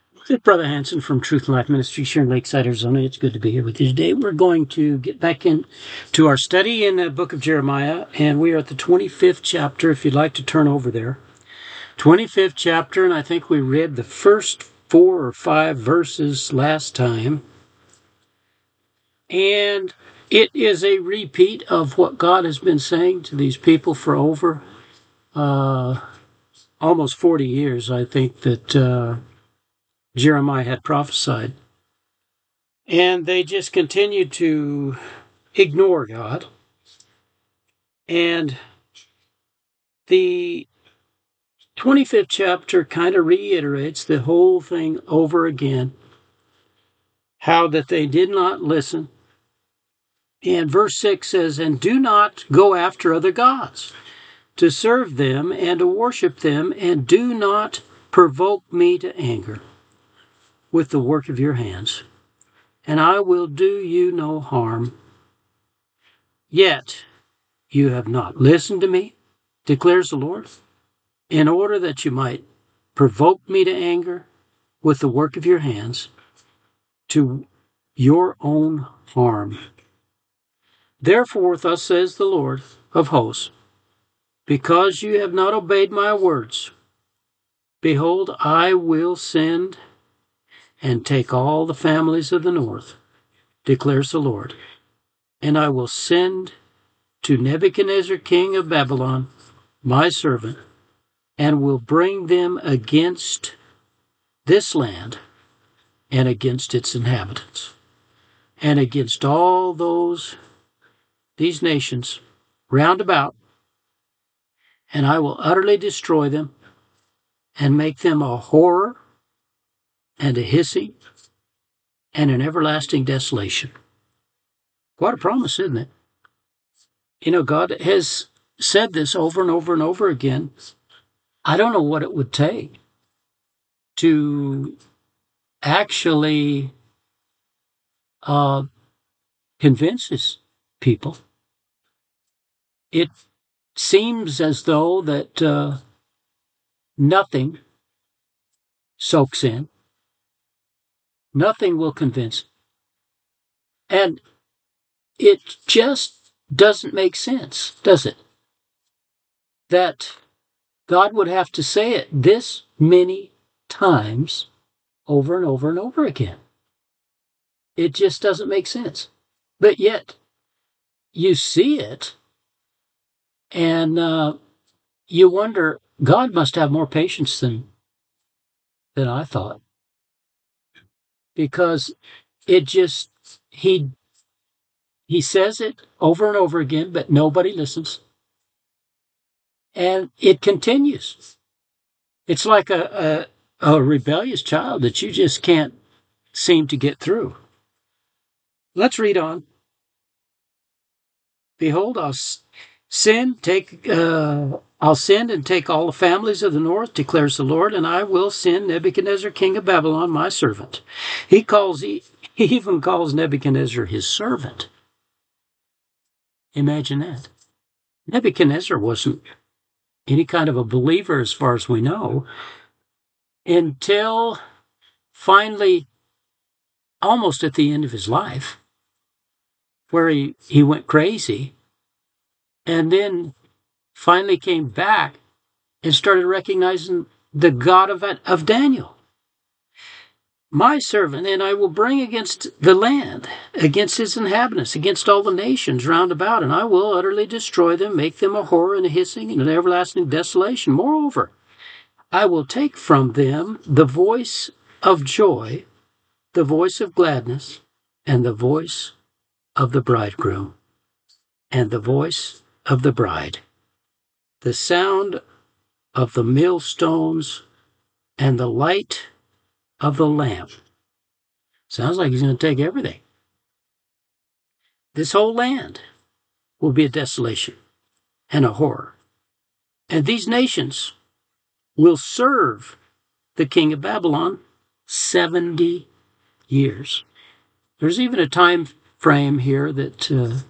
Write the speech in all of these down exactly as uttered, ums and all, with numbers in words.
This is Brother Hanson from Truth and Life Ministries here in Lakeside, Arizona. It's good to be here with you today. We're going to get back into our study in the book of Jeremiah, and we are at the twenty-fifth chapter, if you'd like to turn over there. twenty-fifth chapter, and I think we read the first four or five verses last time. And it is a repeat of what God has been saying to these people for over uh, almost forty years, I think, that uh, Jeremiah had prophesied. And they just continued to ignore God. And the twenty-fifth chapter kind of reiterates the whole thing over again, how that they did not listen. And verse six says, "And do not go after other gods, to serve them and to worship them, and do not provoke me to anger with the work of your hands, and I will do you no harm. Yet you have not listened to me, declares the Lord, in order that you might provoke me to anger with the work of your hands, to your own harm. Therefore, thus says the Lord of hosts, because you have not obeyed my words, behold, I will send and take all the families of the north, declares the Lord, and I will send to Nebuchadnezzar, king of Babylon, my servant, and will bring them against this land and against its inhabitants, and against all those, these nations round about, and I will utterly destroy them and make them a horror and a hissing and an everlasting desolation." What a promise, isn't it? You know, God has said this over and over and over again. I don't know what it would take to actually uh, convince his people. It seems as though that uh, nothing soaks in. Nothing will convince. And it just doesn't make sense, does it? That God would have to say it this many times over and over and over again. It just doesn't make sense. But yet, you see it, and uh, you wonder, God must have more patience than, than I thought. Because it just, he, he says it over and over again, but nobody listens. And it continues. It's like a, a, a rebellious child that you just can't seem to get through. Let's read on. "Behold, I'll send, take, uh, I'll send and take all the families of the north, declares the Lord, and I will send Nebuchadnezzar, king of Babylon, my servant." He calls, he, he even calls Nebuchadnezzar his servant. Imagine that. Nebuchadnezzar wasn't any kind of a believer, as far as we know, until finally, almost at the end of his life, where he, he went crazy, and then finally came back and started recognizing the God of, of Daniel. "My servant, and I will bring against the land, against its inhabitants, against all the nations round about, and I will utterly destroy them, make them a horror and a hissing and an everlasting desolation. Moreover, I will take from them the voice of joy, the voice of gladness, and the voice of the bridegroom, and the voice of the bride, the sound of the millstones, and the light of the lamp." Sounds like he's going to take everything. This whole land will be a desolation and a horror. And these nations will serve the king of Babylon seventy years. There's even a time frame here that uh,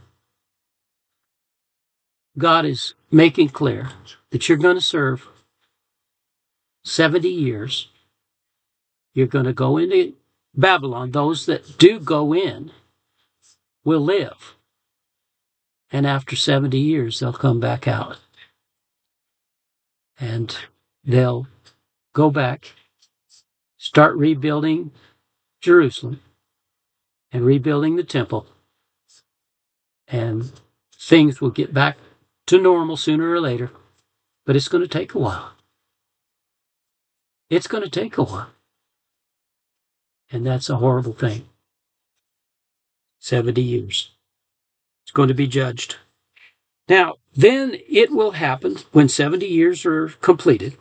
God is making clear that you're going to serve seventy years. You're going to go into Babylon. Those that do go in will live. And after seventy years, they'll come back out. And they'll go back, start rebuilding Jerusalem and rebuilding the temple. And things will get back to normal sooner or later. But it's going to take a while. It's going to take a while. And that's a horrible thing. seventy years. It's going to be judged. Now, then it will happen when seventy years are completed.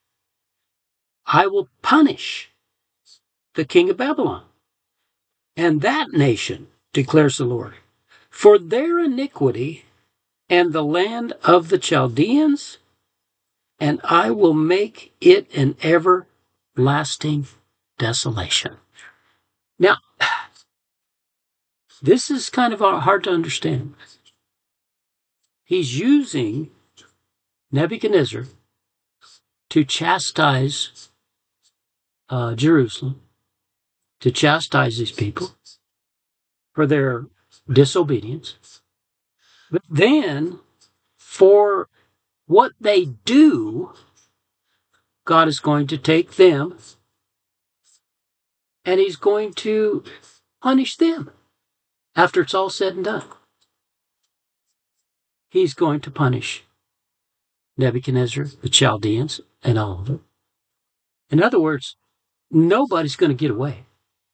I will punish the king of Babylon and that nation, declares the Lord, for their iniquity and the land of the Chaldeans, and I will make it an everlasting desolation. Now, this is kind of hard to understand. He's using Nebuchadnezzar to chastise uh, Jerusalem, to chastise these people for their disobedience. But then, for what they do, God is going to take them and he's going to punish them after it's all said and done. He's going to punish Nebuchadnezzar, the Chaldeans, and all of them. In other words, nobody's going to get away.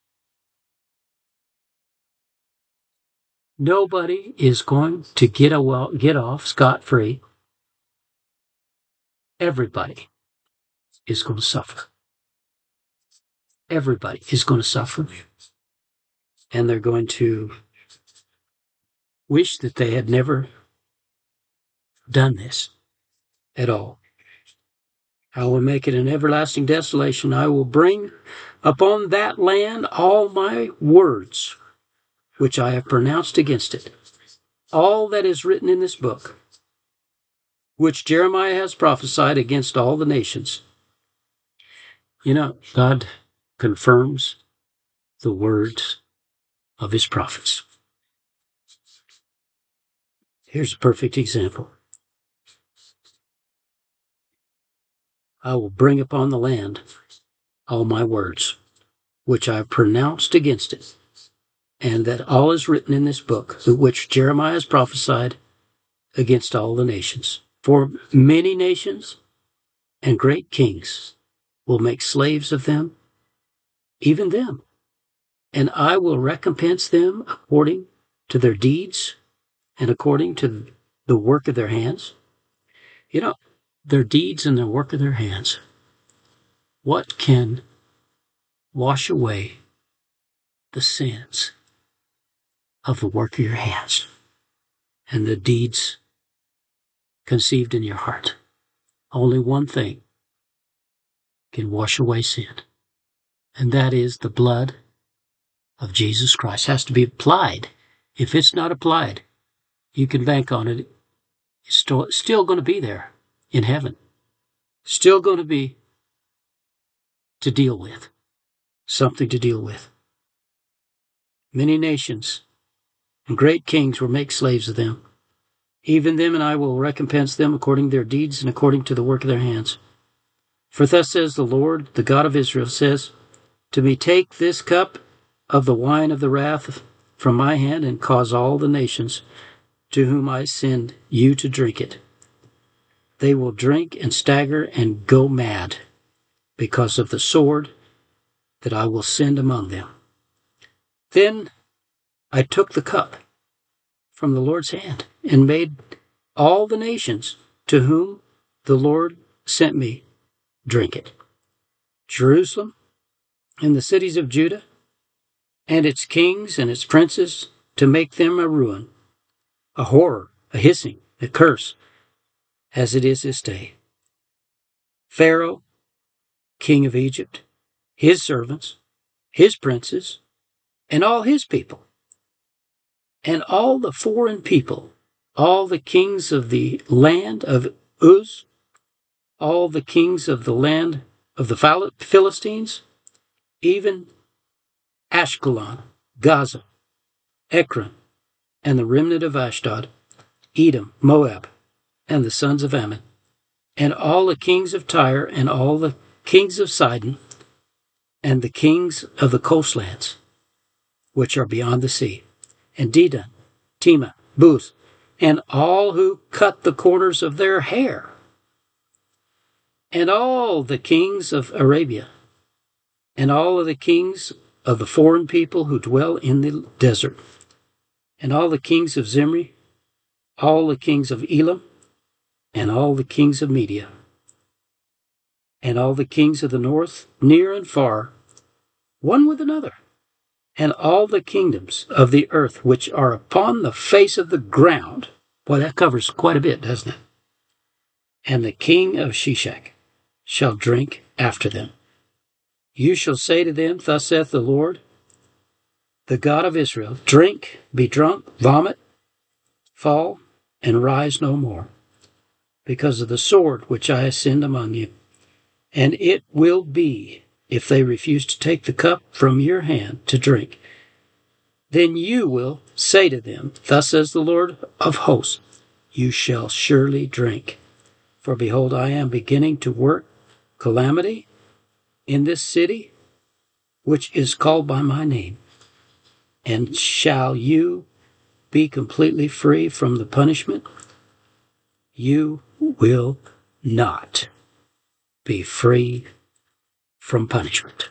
Nobody is going to get a, get off scot-free. Everybody is going to suffer. Everybody is going to suffer. And they're going to wish that they had never done this at all. I will make it an everlasting desolation. I will bring upon that land all my words, which I have pronounced against it. All that is written in this book, which Jeremiah has prophesied against all the nations. You know, God confirms the words of his prophets. Here's a perfect example. I will bring upon the land all my words, which I have pronounced against it, and that all is written in this book, which Jeremiah has prophesied against all the nations. For many nations and great kings will make slaves of them, even them, and I will recompense them according to their deeds and according to the work of their hands. You know, their deeds and the work of their hands. What can wash away the sins of the work of your hands and the deeds conceived in your heart? Only one thing can wash away sin, and that is the blood of Jesus Christ. It has to be applied. If it's not applied, you can bank on it. It's still, still going to be there in heaven. Still going to be to deal with. Something to deal with. Many nations and great kings will make slaves of them. Even them, and I will recompense them according to their deeds and according to the work of their hands. For thus says the Lord, the God of Israel, says to me, take this cup of the wine of the wrath from my hand and cause all the nations to whom I send you to drink it. They will drink and stagger and go mad because of the sword that I will send among them. Then I took the cup from the Lord's hand and made all the nations to whom the Lord sent me drink it. Jerusalem and the cities of Judah and its kings and its princes, to make them a ruin, a horror, a hissing, a curse, as it is this day. Pharaoh, king of Egypt, his servants, his princes, and all his people, and all the foreign people, all the kings of the land of Uz, all the kings of the land of the Philistines, even Ashkelon, Gaza, Ekron, and the remnant of Ashdod, Edom, Moab, and the sons of Ammon, and all the kings of Tyre, and all the kings of Sidon, and the kings of the coastlands, which are beyond the sea, and Dedan, Tema, Booth, and all who cut the corners of their hair, and all the kings of Arabia, and all of the kings of the foreign people who dwell in the desert, and all the kings of Zimri, all the kings of Elam, and all the kings of Media, and all the kings of the north, near and far, one with another, and all the kingdoms of the earth which are upon the face of the ground. Boy, that covers quite a bit, doesn't it? And the king of Sheshach shall drink after them. You shall say to them, Thus saith the Lord, the God of Israel, drink, be drunk, vomit, fall, and rise no more, because of the sword which I send among you. And it will be, if they refuse to take the cup from your hand to drink, then you will say to them, Thus says the Lord of hosts, you shall surely drink. For behold, I am beginning to work calamity in this city, which is called by my name. And shall you be completely free from the punishment? You will not be free from punishment.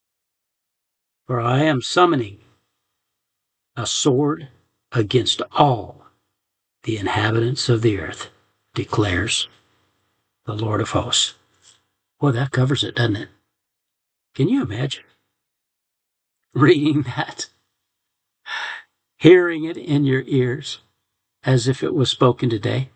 For I am summoning a sword against all the inhabitants of the earth, declares the Lord of hosts. Well, that covers it, doesn't it? Can you imagine reading that, hearing it in your ears as if it was spoken today?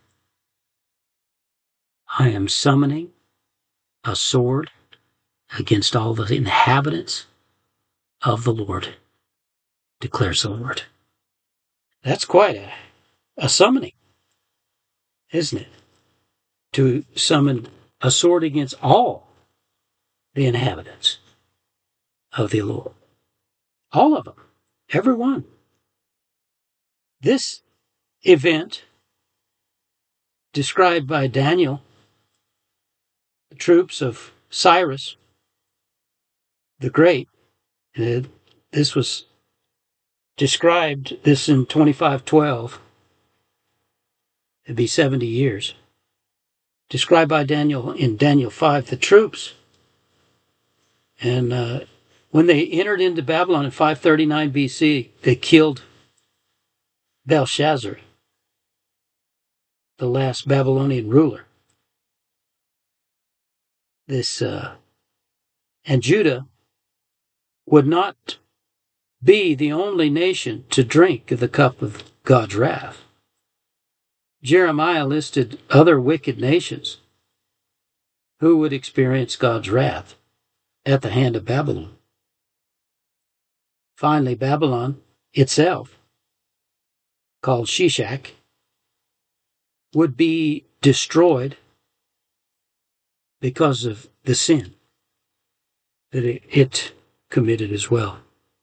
I am summoning a sword against all the inhabitants of the Lord, declares the Lord. That's quite a, a summoning, isn't it? To summon a sword against all the inhabitants of the Lord. All of them. Every one. This event, described by Daniel, the troops of Cyrus the Great, uh, this was described, this in twenty-five twelve, it'd be seventy years. Described by Daniel in Daniel five, the troops. And uh, when they entered into Babylon in five thirty-nine B C, they killed Belshazzar, the last Babylonian ruler. This uh, and Judah would not be the only nation to drink of the cup of God's wrath. Jeremiah listed other wicked nations who would experience God's wrath at the hand of Babylon. Finally, Babylon itself, called Sheshach, would be destroyed because of the sin that it committed as well.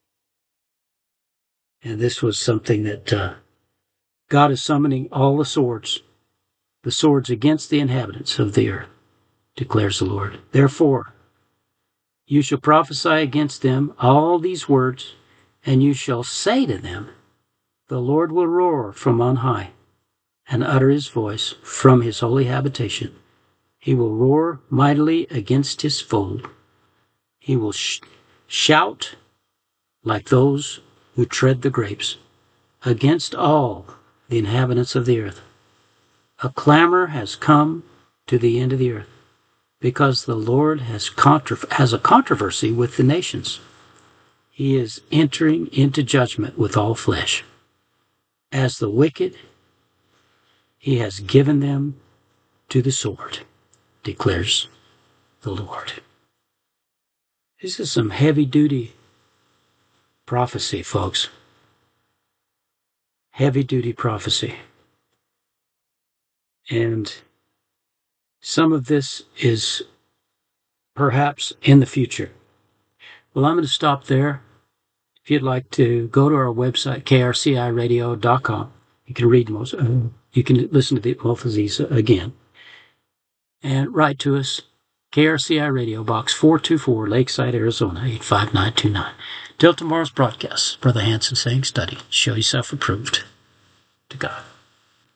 And this was something that uh, God is summoning all the swords, the swords against the inhabitants of the earth, declares the Lord. Therefore, you shall prophesy against them all these words, and you shall say to them, the Lord will roar from on high and utter his voice from his holy habitation. He will roar mightily against his foe. He will sh- shout like those who tread the grapes against all the inhabitants of the earth. A clamor has come to the end of the earth, because the Lord has, contra- has a controversy with the nations. He is entering into judgment with all flesh. As the wicked, he has given them to the sword, declares the Lord. This is some heavy-duty prophecy, folks. Heavy-duty prophecy. And some of this is perhaps in the future. Well, I'm going to stop there. If you'd like to go to our website, k r c i radio dot com, you can read most, uh, you can listen to the, both of these again. And write to us, K R C I Radio, Box four two four, Lakeside, Arizona, eight five nine two nine. Till tomorrow's broadcast, Brother Hanson saying, study, show yourself approved to God.